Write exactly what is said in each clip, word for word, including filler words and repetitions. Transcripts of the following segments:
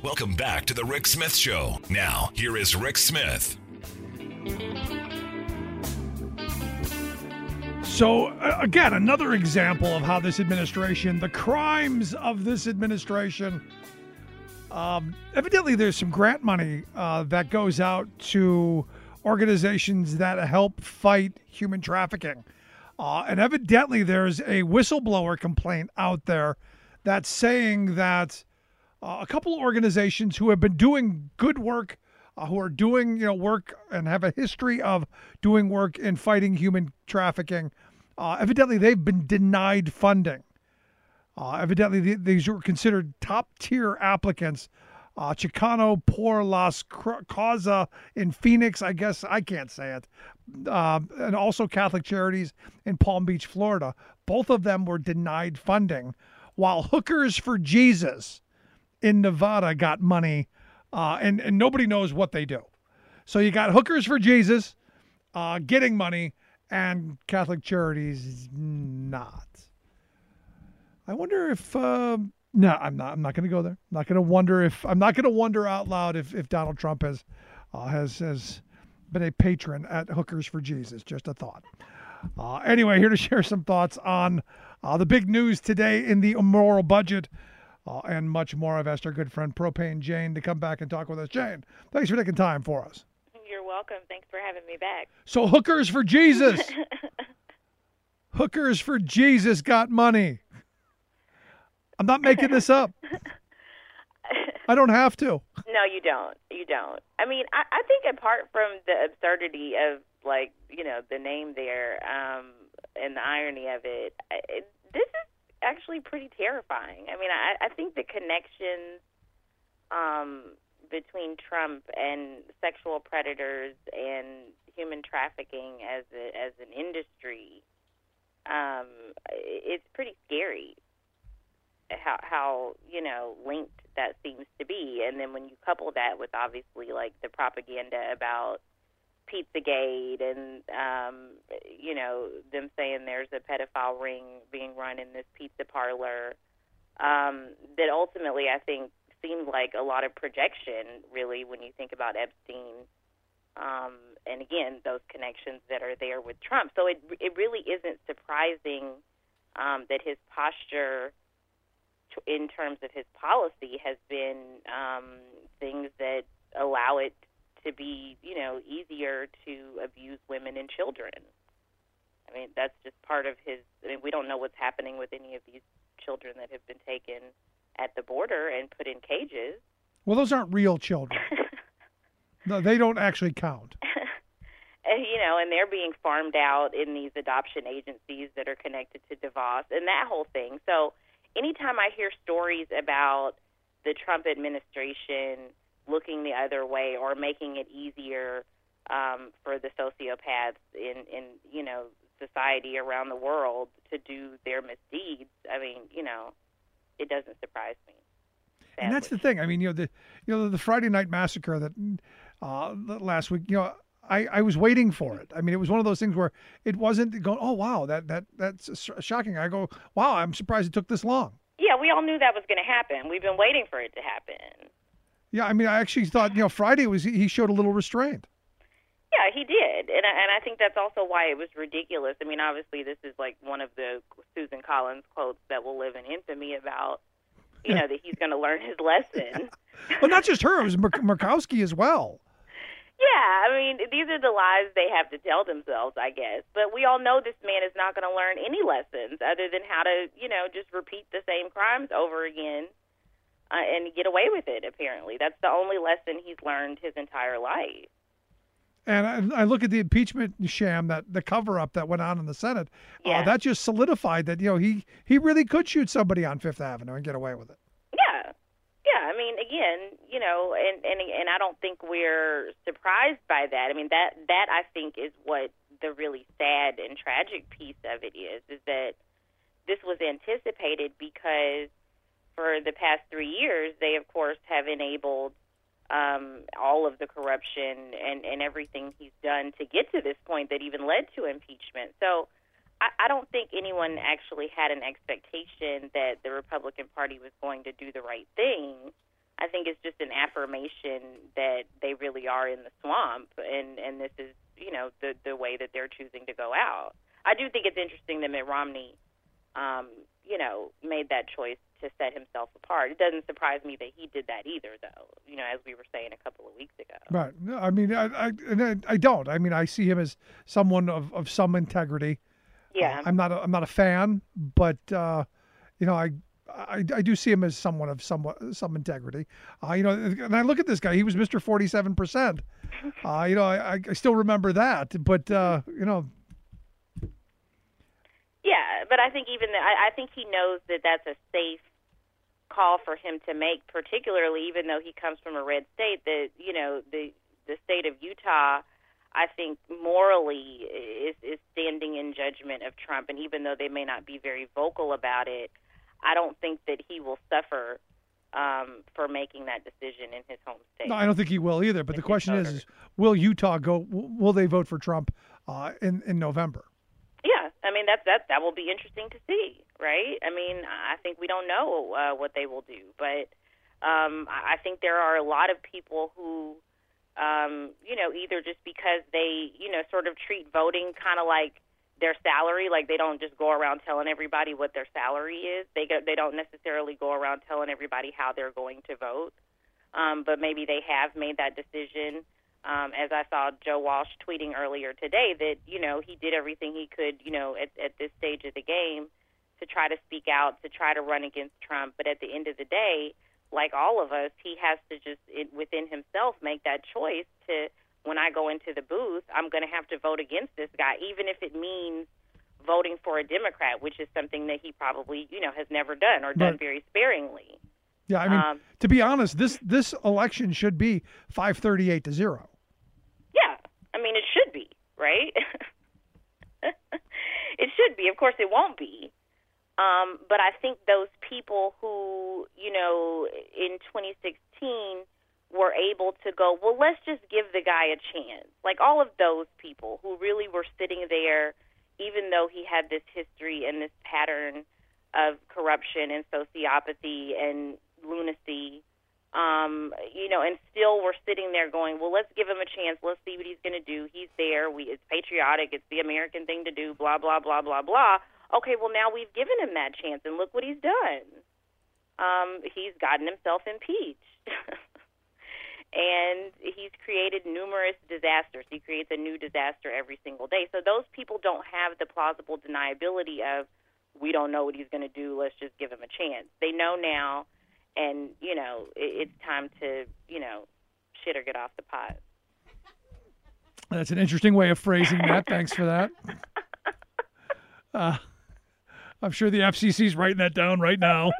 Welcome back to the Rick Smith Show. Now, here is Rick Smith. So, uh, again, another example of how this administration, the crimes of this administration, um, evidently there's some grant money uh, that goes out to organizations that help fight human trafficking. Uh, and evidently there's a whistleblower complaint out there that's saying that uh, a couple of organizations who have been doing good work, uh, who are doing you know work and have a history of doing work in fighting human trafficking, uh, evidently they've been denied funding. Uh, evidently th- these were considered top-tier applicants. Uh, Chicano por las Causa in Phoenix, I guess I can't say it, uh, and also Catholic Charities in Palm Beach, Florida. Both of them were denied funding, while Hookers for Jesus in Nevada got money, uh, and, and nobody knows what they do. So you got Hookers for Jesus uh, getting money, and Catholic Charities not. I wonder if... Uh, No, I'm not. I'm not going to go there. I'm not going to wonder if I'm not going to wonder out loud if, if Donald Trump has uh, has has been a patron at Hookers for Jesus. Just a thought. Uh, anyway, here to share some thoughts on uh, the big news today in the immoral budget uh, and much more. I've asked our good friend Propane Jane to come back and talk with us. Jane, thanks for taking time for us. You're welcome. Thanks for having me back. So Hookers for Jesus. Hookers for Jesus got money. I'm not making this up. I don't have to. No, you don't. You don't. I mean, I, I think apart from the absurdity of, like, you know, the name there um, and the irony of it, it, this is actually pretty terrifying. I mean, I, I think the connections um, between Trump and sexual predators and human trafficking as a, as an industry, um, it's pretty scary. How, how, you know, linked that seems to be. And then when you couple that with, obviously, like, the propaganda about Pizzagate and, um, you know, them saying there's a pedophile ring being run in this pizza parlor, um, that ultimately I think seemed like a lot of projection, really, when you think about Epstein. Um, and, again, those connections that are there with Trump. So it, it really isn't surprising um, that his posture in terms of his policy has been um, things that allow it to be, you know, easier to abuse women and children. I mean, that's just part of his, I mean, we don't know what's happening with any of these children that have been taken at the border and put in cages. Well, those aren't real children. No, they don't actually count. And, you know, and they're being farmed out in these adoption agencies that are connected to DeVos and that whole thing. So, anytime I hear stories about the Trump administration looking the other way or making it easier um, for the sociopaths in, in, you know, society around the world to do their misdeeds, I mean, you know, it doesn't surprise me. Sadly. And that's the thing. I mean, you know, the you know the Friday Night Massacre that uh, last week, you know, I, I was waiting for it. I mean, it was one of those things where it wasn't going, oh, wow, that, that that's shocking. I go, wow, I'm surprised it took this long. Yeah, we all knew that was going to happen. We've been waiting for it to happen. Yeah, I mean, I actually thought, you know, Friday was he showed a little restraint. Yeah, he did. And, and I think that's also why it was ridiculous. I mean, obviously, this is like one of the Susan Collins quotes that will live in infamy about, you know, that he's going to learn his lesson. Well, not just her. It was Mur- Murkowski as well. Yeah, I mean, these are the lies they have to tell themselves, I guess. But we all know this man is not going to learn any lessons other than how to, you know, just repeat the same crimes over again uh, and get away with it, apparently. That's the only lesson he's learned his entire life. And I, I look at the impeachment sham, that the cover-up that went on in the Senate. Yeah. Uh, that just solidified that, you know, he, he really could shoot somebody on Fifth Avenue and get away with it. Yeah. Yeah, I mean, again, you know, and, and and I don't think we're surprised by that. I mean, that that I think is what the really sad and tragic piece of it is, is that this was anticipated because for the past three years, they, of course, have enabled um, all of the corruption and, and everything he's done to get to this point that even led to impeachment. So I, I don't think anyone actually had an expectation that the Republican Party was going to do the right thing. I think it's just an affirmation that they really are in the swamp, and, and this is, you know, the, the way that they're choosing to go out. I do think it's interesting that Mitt Romney, um, you know, made that choice to set himself apart. It doesn't surprise me that he did that either, though, you know, as we were saying a couple of weeks ago. Right. No, I mean, I, I, and I, I don't. I mean, I see him as someone of, of some integrity. Yeah. Uh, I'm not a, I'm not a fan, but, uh, you know, I, I, I do see him as someone of somewhat some integrity. Uh, you know, and I look at this guy. He was Mister forty-seven percent. Uh, you know, I, I still remember that. But, uh, you know. Yeah, but I think even the, I, I think he knows that that's a safe call for him to make, particularly even though he comes from a red state. That, you know, the the state of Utah, I think morally is is standing in judgment of Trump, and even though they may not be very vocal about it, I don't think that he will suffer um, for making that decision in his home state. No, I don't think he will either. But the question is, is, will Utah go? Will they vote for Trump uh, in in November? Yeah, I mean that's that that will be interesting to see, right? I mean, I think we don't know uh, what they will do, but um, I think there are a lot of people who, um, you know, either just because they, you know, sort of treat voting kind of like their salary, like they don't just go around telling everybody what their salary is. They go, they don't necessarily go around telling everybody how they're going to vote, um, but maybe they have made that decision. Um, as I saw Joe Walsh tweeting earlier today that, you know, he did everything he could, you know, at, at this stage of the game to try to speak out, to try to run against Trump. But at the end of the day, like all of us, he has to just it, within himself make that choice to, when I go into the booth, I'm going to have to vote against this guy, even if it means voting for a Democrat, which is something that he probably, you know, has never done or done right. very sparingly. Yeah, I mean, um, to be honest, this this election should be five thirty-eight to zero. Yeah, I mean, it should be, right? It should be. Of course, it won't be. Um, but I think those people who, you know, in twenty sixteen were able to go, well, let's just give the guy a chance. Like all of those people who really were sitting there, even though he had this history and this pattern of corruption and sociopathy and lunacy, um, you know, and still we're sitting there going, well, let's give him a chance. Let's see what he's going to do. He's there. We, it's patriotic. It's the American thing to do, blah, blah, blah, blah, blah. Okay, well, now we've given him that chance, and look what he's done. Um, he's gotten himself impeached. And he's created numerous disasters. He creates a new disaster every single day. So those people don't have the plausible deniability of, we don't know what he's going to do, let's just give him a chance. They know now, and, you know, it, it's time to, you know, shit or get off the pot. That's an interesting way of phrasing that. Thanks for that. Uh, I'm sure the F C C's writing that down right now.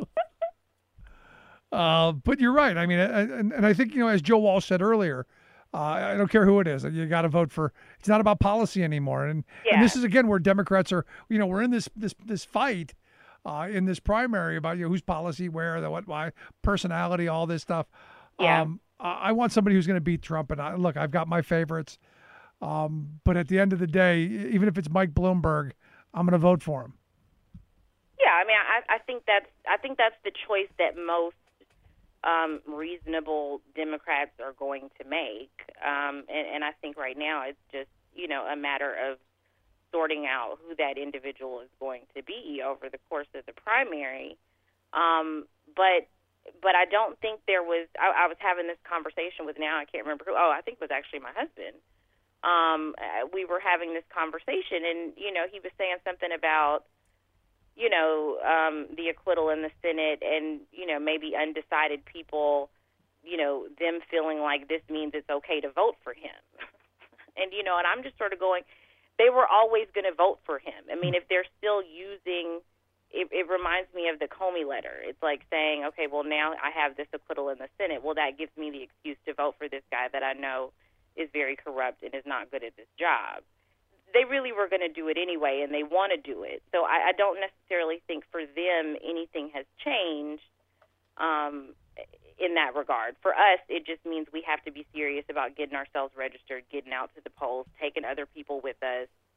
Uh, but you're right. I mean, and, and I think, you know, as Joe Walsh said earlier, uh, I don't care who it is. You got to vote for. It's not about policy anymore. And, yeah. and this is again where Democrats are. You know, we're in this this this fight uh, in this primary about, you know, whose policy, where, the what, why, personality, all this stuff. Yeah. Um, I want somebody who's going to beat Trump. And I, look, I've got my favorites. Um, but at the end of the day, even if it's Mike Bloomberg, I'm going to vote for him. Yeah, I mean, I, I think that's I think that's the choice that most Um, reasonable Democrats are going to make. Um, and, and I think right now it's just, you know, a matter of sorting out who that individual is going to be over the course of the primary. Um, but but I don't think there was, I, I was having this conversation with now, I can't remember who, oh, I think it was actually my husband. Um, we were having this conversation and, you know, he was saying something about, you know, um, the acquittal in the Senate and, you know, maybe undecided people, you know, them feeling like this means it's okay to vote for him. And, you know, and I'm just sort of going, they were always going to vote for him. I mean, if they're still using, it, it reminds me of the Comey letter. It's like saying, okay, well, now I have this acquittal in the Senate. Well, that gives me the excuse to vote for this guy that I know is very corrupt and is not good at this job. They really were going to do it anyway, and they want to do it. So I, I don't necessarily think for them anything has changed um, in that regard. For us, it just means we have to be serious about getting ourselves registered, getting out to the polls, taking other people with us,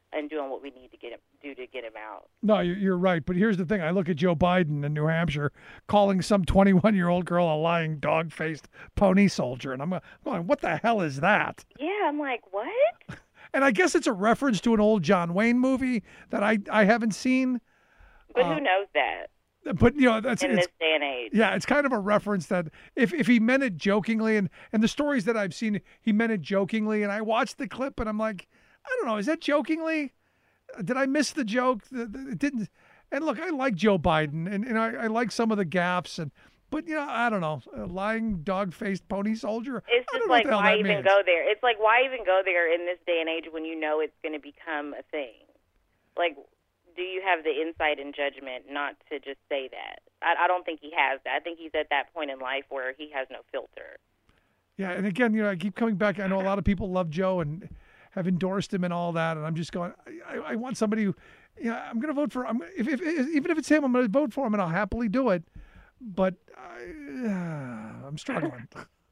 and doing what we need to get him do to get him out. No, you're you're right. But here's the thing. I look at Joe Biden in New Hampshire calling some twenty-one-year-old girl a lying, dog-faced pony soldier. And I'm going, what the hell is that? Yeah, I'm like, what? And I guess it's a reference to an old John Wayne movie that I, I haven't seen. But Uh, who knows that But, you know, that's in it's, this day and age? yeah, it's kind of a reference that if, if he meant it jokingly, and, and the stories that I've seen, he meant it jokingly. And I watched the clip and I'm like, I don't know, is that jokingly? Did I miss the joke? It didn't. And look, I like Joe Biden, and, and I, I like some of the gaffes, and but you know, I don't know, a lying dog-faced pony soldier. It's I don't just know like, what the hell why that even means. go there? It's like, why even go there in this day and age when you know it's going to become a thing? Like, do you have the insight and judgment not to just say that? I, I don't think he has that. I think he's at that point in life where he has no filter. Yeah, and again, you know, I keep coming back. I know a lot of people love Joe and have endorsed him and all that, and I'm just going. I, I want somebody who, yeah, I'm going to vote for. I'm if, if even if it's him, I'm going to vote for him, and I'll happily do it. But I, uh, I'm struggling.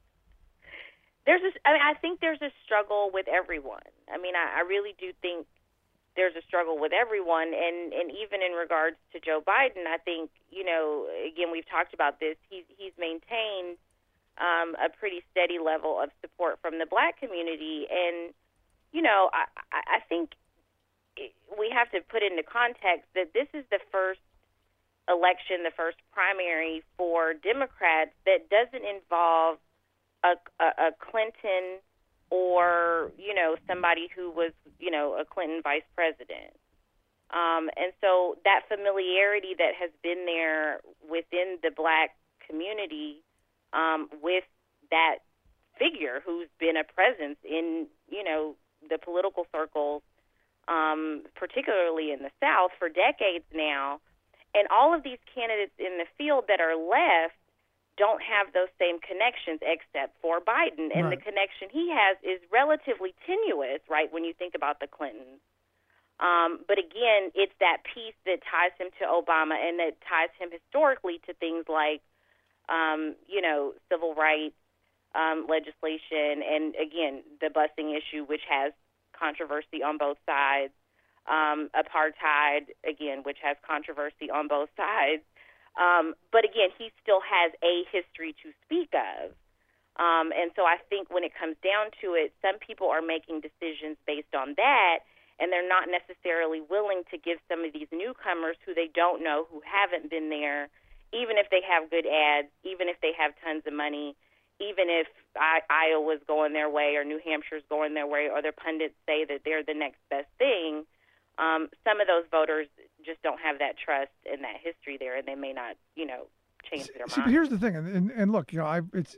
There's a, I mean, I think there's a struggle with everyone. I mean, I, I really do think there's a struggle with everyone, and, and even in regards to Joe Biden, I think, you know, again, we've talked about this. He's he's maintained um, a pretty steady level of support from the black community, and you know, I, I think we have to put into context that this is the first election, the first primary for Democrats that doesn't involve a, a, a Clinton or, you know, somebody who was, you know, a Clinton vice president. Um, and so that familiarity that has been there within the black community um, with that figure who's been a presence in, you know, the political circles, um, particularly in the South, for decades now. And all of these candidates in the field that are left don't have those same connections except for Biden. And Right. the connection he has is relatively tenuous, right, when you think about the Clintons. Um, but again, it's that piece that ties him to Obama and that ties him historically to things like, um, you know, civil rights um, legislation, and again, the busing issue, which has controversy on both sides, um, apartheid, again, which has controversy on both sides. Um, but again, he still has a history to speak of. Um, and so I think when it comes down to it, some people are making decisions based on that, and they're not necessarily willing to give some of these newcomers who they don't know, who haven't been there, even if they have good ads, even if they have tons of money, even if I, Iowa's going their way or New Hampshire's going their way, or their pundits say that they're the next best thing, um, some of those voters just don't have that trust and that history there, and they may not, you know, change their See, but mind. here's the thing, and, and, and look, you know, I it's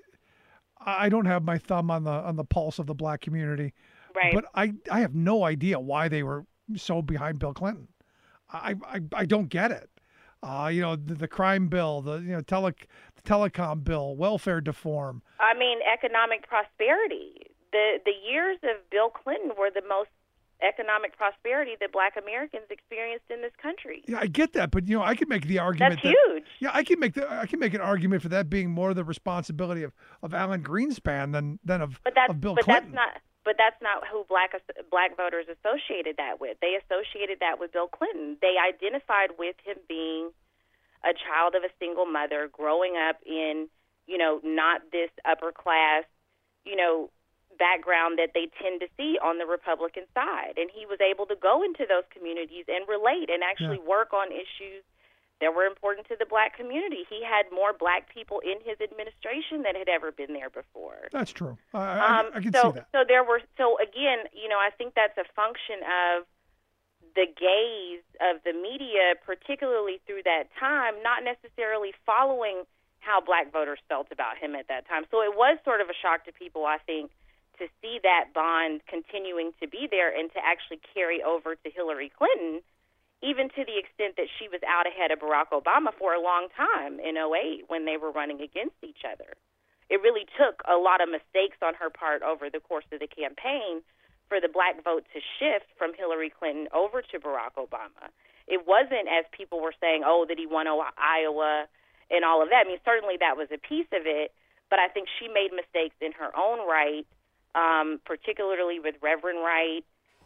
I don't have my thumb on the on the pulse of the black community, Right. but I I have no idea why they were so behind Bill Clinton. I I, I don't get it. Uh, you know, the, the crime bill, the you know tele, the telecom bill, welfare reform. I mean, economic prosperity. The the years of Bill Clinton were the most economic prosperity that black Americans experienced in this country. Yeah, I get that, but you know, I could make the argument That's that, huge. yeah, I can make the I can make an argument for that being more the responsibility of, of Alan Greenspan than than of, But that's of Bill but Clinton. that's not but that's not who black black voters associated that with. They associated that with Bill Clinton. They identified with him being a child of a single mother, growing up in, you know, not this upper class, you know, background that they tend to see on the Republican side. And he was able to go into those communities and relate and actually Yeah. work on issues that were important to the black community. He had more black people in his administration than had ever been there before. That's true. I, I, Um, I can so, see that. so there were. So again, you know, I think that's a function of the gaze of the media, particularly through that time, not necessarily following how black voters felt about him at that time. So it was sort of a shock to people, I think, to see that bond continuing to be there and to actually carry over to Hillary Clinton, even to the extent that she was out ahead of Barack Obama for a long time in oh eight when they were running against each other. It really took a lot of mistakes on her part over the course of the campaign for the black vote to shift from Hillary Clinton over to Barack Obama. It wasn't, as people were saying, oh, that he won Iowa and all of that. I mean, certainly that was a piece of it, but I think she made mistakes in her own right, um, particularly with Reverend Wright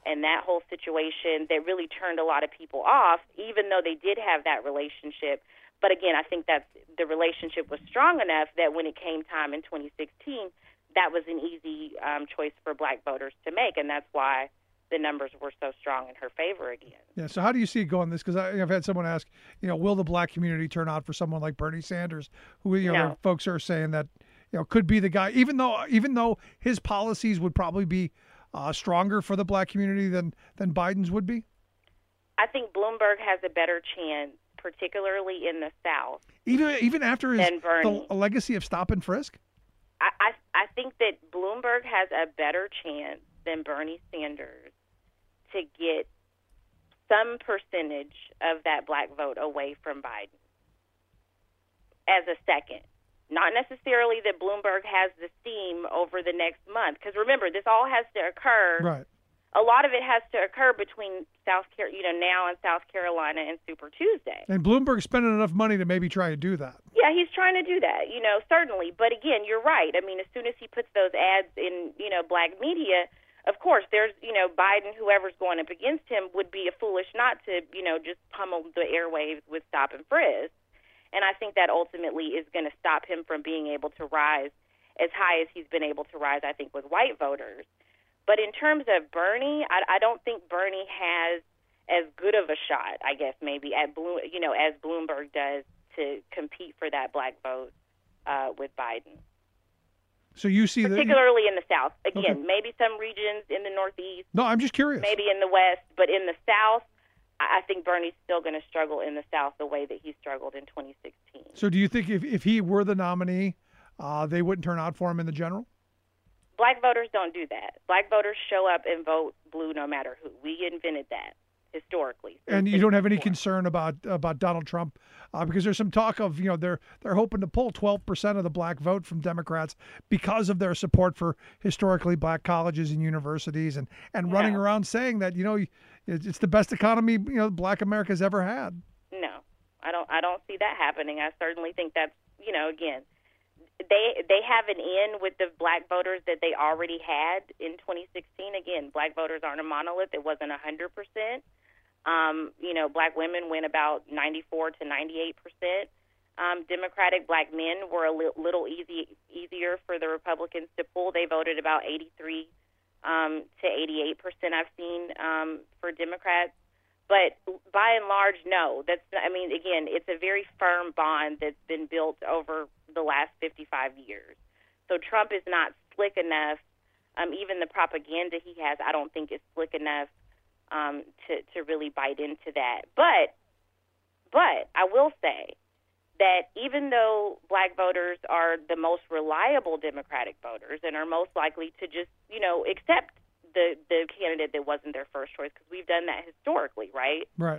and that whole situation that really turned a lot of people off, even though they did have that relationship. But again, I think that the relationship was strong enough that when it came time in twenty sixteen, that was an easy um, choice for black voters to make, and that's why the numbers were so strong in her favor again. Yeah. So how do you see it going this? Because I've had someone ask, you know, will the black community turn out for someone like Bernie Sanders, who, you know, No. there are folks are saying that, you know, could be the guy, even though even though his policies would probably be uh, stronger for the black community than than Biden's would be? I think Bloomberg has a better chance, particularly in the South. Even even after his Than Bernie. the legacy of stop and frisk? I, I, I think that Bloomberg has a better chance than Bernie Sanders to get some percentage of that black vote away from Biden as a second. Not necessarily that Bloomberg has the steam over the next month, because remember, this all has to occur. Right. A lot of it has to occur between South Car- you know, now and South Carolina and Super Tuesday. And Bloomberg's spending enough money to maybe try and do that. Yeah, he's trying to do that, you know, certainly. But again, you're right. I mean, as soon as he puts those ads in, you know, black media, of course, there's, you know, Biden, whoever's going up against him, would be a foolish not to, you know, just pummel the airwaves with stop and frisk. And I think that ultimately is going to stop him from being able to rise as high as he's been able to rise, I think, with white voters. But in terms of Bernie, I, I don't think Bernie has as good of a shot, I guess, maybe at Bloom, you know, as Bloomberg does to compete for that black vote uh, with Biden. So you see that, particularly in the South. Again, Okay. maybe some regions in the Northeast, no, I'm just curious. maybe in the West, but in the South, I I think Bernie's still going to struggle in the South the way that he struggled in twenty sixteen. So do you think if, if he were the nominee, uh, they wouldn't turn out for him in the general? Black voters don't do that. Black voters show up and vote blue no matter who. We invented that historically. And you don't have any sixty-four. concern about about Donald Trump, uh, because there's some talk of, you know, they're they're hoping to pull twelve percent of the black vote from Democrats because of their support for historically black colleges and universities, and and running Yeah. around saying that, you know, it's it's the best economy, you know, black America's ever had. No, I don't. I don't see that happening. I certainly think that's, you know, again, they they have an in with the black voters that they already had in twenty sixteen. Again, black voters aren't a monolith. It wasn't a hundred percent. Um, you know, black women went about ninety-four to ninety-eight percent. Um, Democratic black men were a li- little easy easier for the Republicans to pull. They voted about eighty-three um, to eighty-eight percent. I've seen um, for Democrats. But by and large, no. That's, I mean, again, it's a very firm bond that's been built over the last fifty-five years. So Trump is not slick enough. Um, even the propaganda he has, I don't think is slick enough um, to to really bite into that. But but I will say that even though black voters are the most reliable Democratic voters and are most likely to just, you know, accept the the candidate that wasn't their first choice, because we've done that historically, right? Right.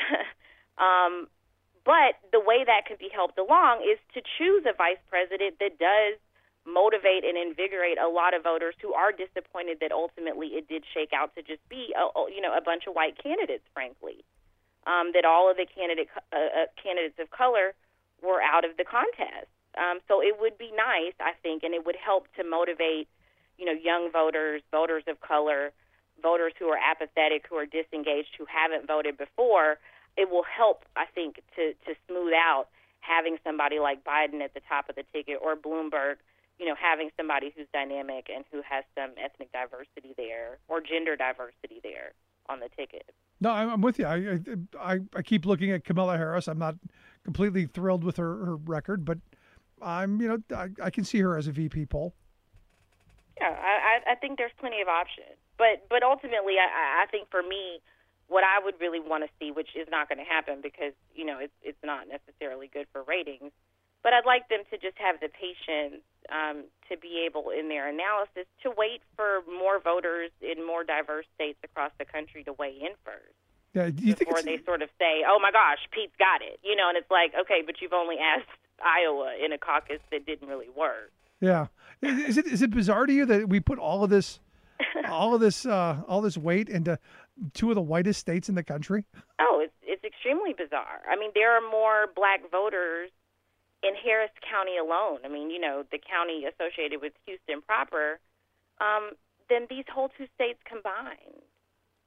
um, but the way that could be helped along is to choose a vice president that does motivate and invigorate a lot of voters who are disappointed that ultimately it did shake out to just be, a, a- you know, a bunch of white candidates, frankly. Um, that all of the candidate uh, uh, candidates of color were out of the contest. Um, so it would be nice, I think, and it would help to motivate, you know, young voters, voters of color, voters who are apathetic, who are disengaged, who haven't voted before. It will help, I think, to, to smooth out having somebody like Biden at the top of the ticket, or Bloomberg, you know, having somebody who's dynamic and who has some ethnic diversity there or gender diversity there on the ticket. No, I'm I'm with you. I, I I keep looking at Kamala Harris. I'm not completely thrilled with her, her record, but I'm, you know, I, I can see her as a V P poll. Yeah, I, I think there's plenty of options. But but ultimately, I, I think for me, what I would really want to see, which is not going to happen because, you know, it's, it's not necessarily good for ratings, but I'd like them to just have the patience um, to be able, in their analysis, to wait for more voters in more diverse states across the country to weigh in first. Yeah, do you think Before it's, they sort of say, oh, my gosh, Pete's got it. You know, and it's like, okay, but you've only asked Iowa in a caucus that didn't really work. yeah, is it is it bizarre to you that we put all of this, all of this, uh, all this weight into two of the whitest states in the country? Oh, it's it's extremely bizarre. I mean, there are more black voters in Harris County alone. I mean, you know, the county associated with Houston proper, um, than these whole two states combined.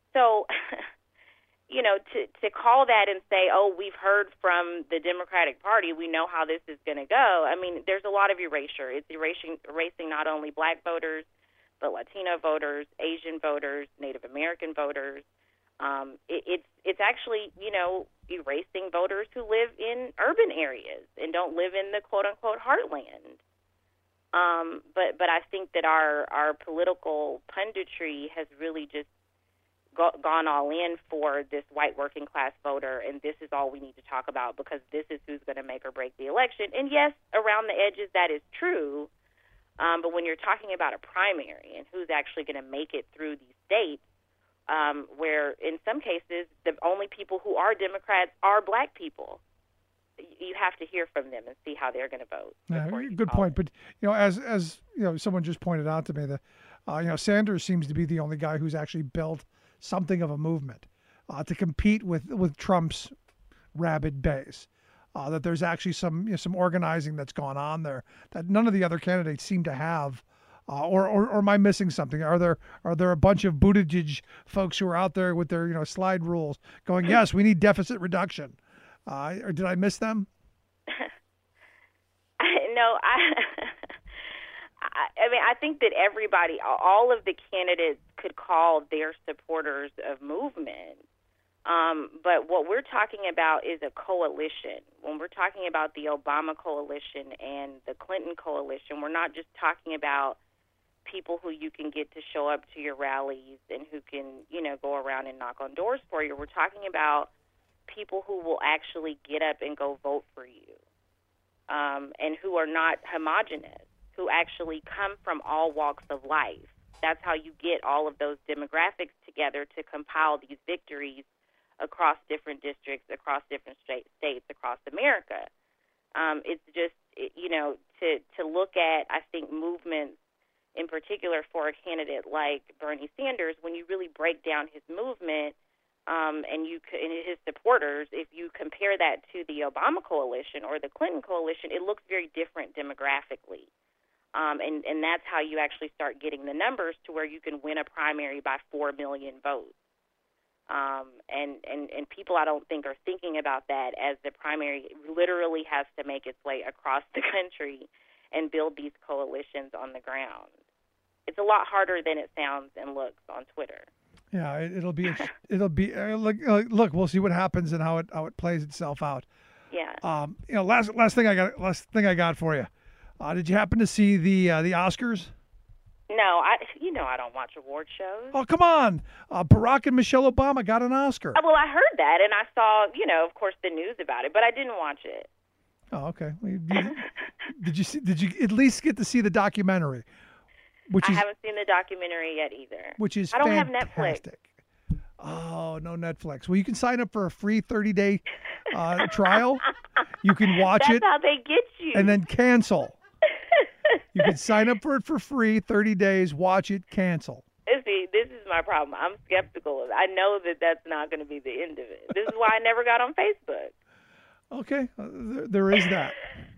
so, you know, to, to call that and say, oh, we've heard from the Democratic Party, we know how this is going to go. I mean, there's a lot of erasure. It's erasing, erasing not only black voters, but Latino voters, Asian voters, Native American voters. Um, it, it's it's actually, you know, erasing voters who live in urban areas and don't live in the quote-unquote heartland. Um, but but I think that our, our political punditry has really just go, gone all in for this white working class voter, and this is all we need to talk about because this is who's going to make or break the election. And yes, around the edges that is true, um, but when you're talking about a primary and who's actually going to make it through these states, um, where in some cases the only people who are Democrats are black people, you have to hear from them and see how they're going to vote. Yeah, good point. It. But you know, as as you know, someone just pointed out to me that uh, you know Sanders seems to be the only guy who's actually built something of a movement uh, to compete with with Trump's rabid base. Uh, that there's actually some you know, some organizing that's gone on there that none of the other candidates seem to have. Uh, or, or or am I missing something? Are there are there a bunch of Buttigieg folks who are out there with their you know slide rules going? Yes, we need deficit reduction. Uh, or did I miss them? no, I, I. I mean, I think that everybody, all of the candidates, could call their supporters of movement. Um, but what we're talking about is a coalition. When we're talking about the Obama coalition and the Clinton coalition, we're not just talking about people who you can get to show up to your rallies and who can, you know, go around and knock on doors for you. We're talking about people who will actually get up and go vote for you, um, and who are not homogenous, who actually come from all walks of life. That's how you get all of those demographics together to compile these victories across different districts, across different state, states, across America. Um, it's just, you know, to, to look at, I think, movements in particular for a candidate like Bernie Sanders, when you really break down his movement, Um, and you and his supporters, if you compare that to the Obama coalition or the Clinton coalition, it looks very different demographically. Um, and, and that's how you actually start getting the numbers to where you can win a primary by four million votes. Um, and, and, and people, I don't think, are thinking about that as the primary literally has to make its way across the country and build these coalitions on the ground. It's a lot harder than it sounds and looks on Twitter. Yeah, it, it'll be it'll be uh, look, uh, look. We'll see what happens and how it how it plays itself out. Yeah. Um. You know, last last thing I got last thing I got for you. Uh, did you happen to see the uh, the Oscars? No, I you know I don't watch award shows. Oh, come on! Uh, Barack and Michelle Obama got an Oscar. Well, I heard that, and I saw you know of course the news about it, but I didn't watch it. Oh, okay. Well, you, did, did you see? Did you at least get to see the documentary? Which I is, haven't seen the documentary yet either. Which is I don't fantastic. have Netflix. Oh, no Netflix. Well, you can sign up for a free thirty-day uh, trial. You can watch That's it. That's how they get you. And then cancel. You can sign up for it for free, thirty days, watch it, cancel. See, this is my problem. I'm skeptical of it. I know that that's not going to be the end of it. This is why I never got on Facebook. Okay, uh, there, there is that.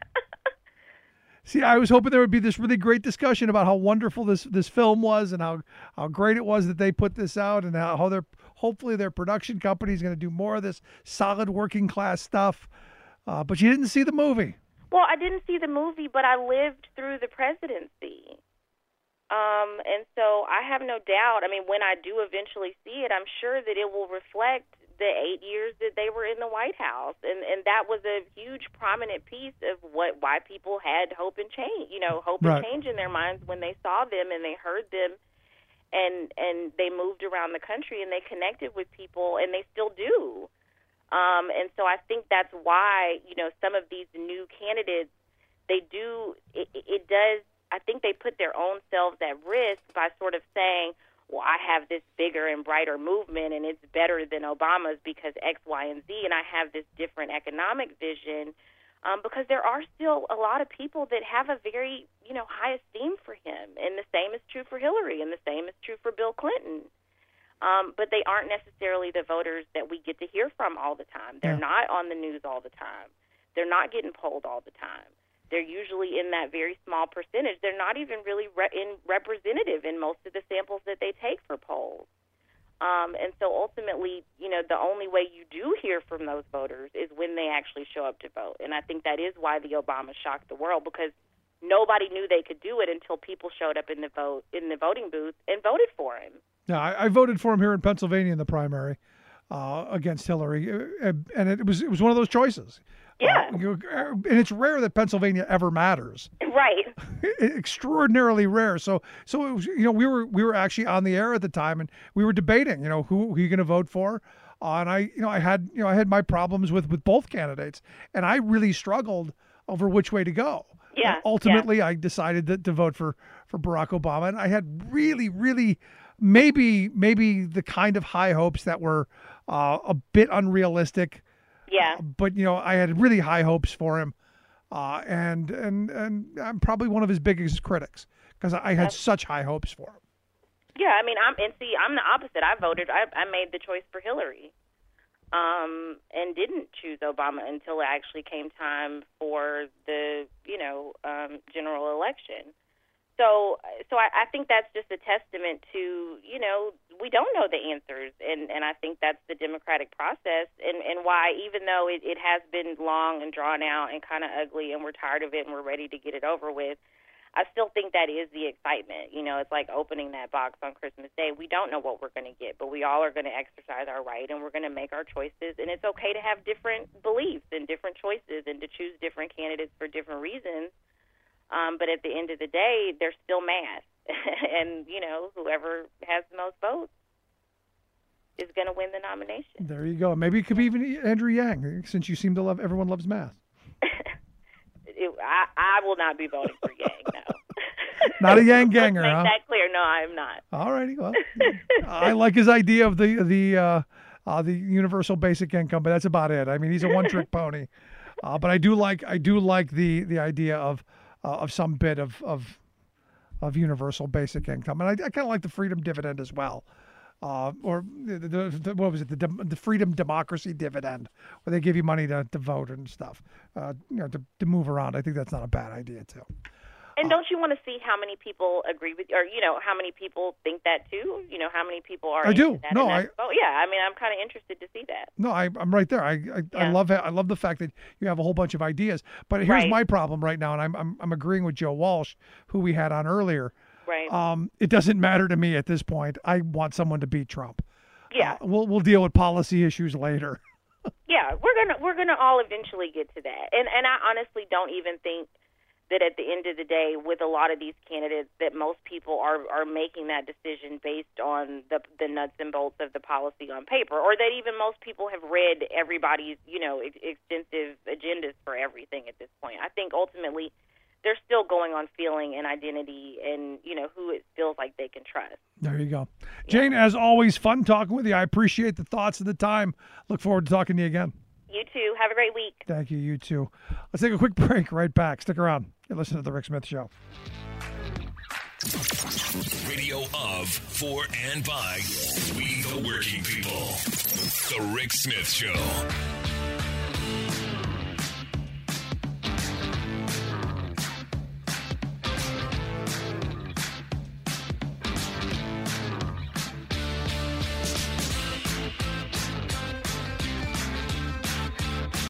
See, I was hoping there would be this really great discussion about how wonderful this, this film was and how, how great it was that they put this out and how, how they're hopefully their production company is going to do more of this solid working class stuff. Uh, but you didn't see the movie. Well, I didn't see the movie, but I lived through the presidency. Um, and so I have no doubt. I mean, when I do eventually see it, I'm sure that it will reflect the eight years that they were in the White House. And, and that was a huge prominent piece of what why people had hope and change, you know, hope Right. and change in their minds when they saw them and they heard them and and they moved around the country and they connected with people, and they still do. Um, and so I think that's why, you know, some of these new candidates, they do, it, it does, I think they put their own selves at risk by sort of saying, well, I have this bigger and brighter movement and it's better than Obama's because X, Y, and Z, and I have this different economic vision, um, because there are still a lot of people that have a very, you know, high esteem for him, and the same is true for Hillary, and the same is true for Bill Clinton. Um, but they aren't necessarily the voters that we get to hear from all the time. They're Yeah. not on the news all the time. They're not getting polled all the time. They're usually in that very small percentage. They're not even really re- in representative in most of the samples that they take for polls. Um, and so ultimately, you know, the only way you do hear from those voters is when they actually show up to vote. And I think that is why the Obamas shocked the world, because nobody knew they could do it until people showed up in the vote in the voting booth and voted for him. Yeah, I, I voted for him here in Pennsylvania in the primary uh, against Hillary, and it was it was one of those choices. Yeah, uh, you know, and it's rare that Pennsylvania ever matters. Right. Extraordinarily rare. So, so it was, you know, we were we were actually on the air at the time, and we were debating, you know, who, who are you going to vote for? Uh, and I, you know, I had, you know, I had my problems with, with both candidates, and I really struggled over which way to go. Yeah. And ultimately, yeah. I decided that to vote for, for Barack Obama, and I had really, really, maybe, maybe the kind of high hopes that were uh, a bit unrealistic. Yeah. Uh, but you know, I had really high hopes for him, uh, and and and I'm probably one of his biggest critics because I had That's, such high hopes for him. Yeah, I mean, I'm and see, I'm the opposite. I voted. I, I made the choice for Hillary, um, and didn't choose Obama until it actually came time for the you know um, general election. So, so I, I think that's just a testament to, you know, we don't know the answers, and, and I think that's the democratic process, and, and why, even though it, it has been long and drawn out and kind of ugly, and we're tired of it and we're ready to get it over with, I still think that is the excitement. You know, it's like opening that box on Christmas Day. We don't know what we're going to get, but we all are going to exercise our right, and we're going to make our choices, and it's okay to have different beliefs and different choices and to choose different candidates for different reasons. Um, but at the end of the day, there's still math. And, you know, whoever has the most votes is going to win the nomination. There you go. Maybe it could be even Andrew Yang, since you seem to love, everyone loves math. it, I, I will not be voting for Yang, no. Not a Yang ganger, Let's huh? make that clear. No, I'm not. All righty. Well, I like his idea of the, the, uh, uh, the universal basic income, but that's about it. I mean, he's a one-trick pony. Uh, but I do like, I do like the, the idea of, Uh, of some bit of, of of universal basic income, and I, I kind of like the freedom dividend as well, uh, or the, the, the what was it the the freedom democracy dividend, where they give you money to, to vote and stuff, uh, you know, to, to move around. I think that's not a bad idea too. And don't you want to see how many people agree with, or you know, how many people think that too? You know, how many people are? I do. That No, I. Oh yeah, I mean, I'm kind of interested to see that. No, I, I'm right there. I I, Yeah. I love it. I love the fact that you have a whole bunch of ideas. But here's Right. my problem right now, and I'm I'm I'm agreeing with Joe Walsh, who we had on earlier. Right. Um, it doesn't matter to me at this point. I want someone to beat Trump. Yeah. Uh, we'll we'll deal with policy issues later. Yeah, we're gonna we're gonna all eventually get to that, and and I honestly don't even think that at the end of the day, with a lot of these candidates, that most people are are making that decision based on the the nuts and bolts of the policy on paper, or that even most people have read everybody's you know ex- extensive agendas for everything at this point. I think ultimately they're still going on feeling and identity, and you know who it feels like they can trust. There you go, Jane. As always, fun talking with you. I appreciate the thoughts and the time. Look forward to talking to you again. You too. Have a great week. Thank you. You too. Let's take a quick break. Right back. Stick around. You're listening to The Rick Smith Show. Radio of, for, and by we the working people. The Rick Smith Show.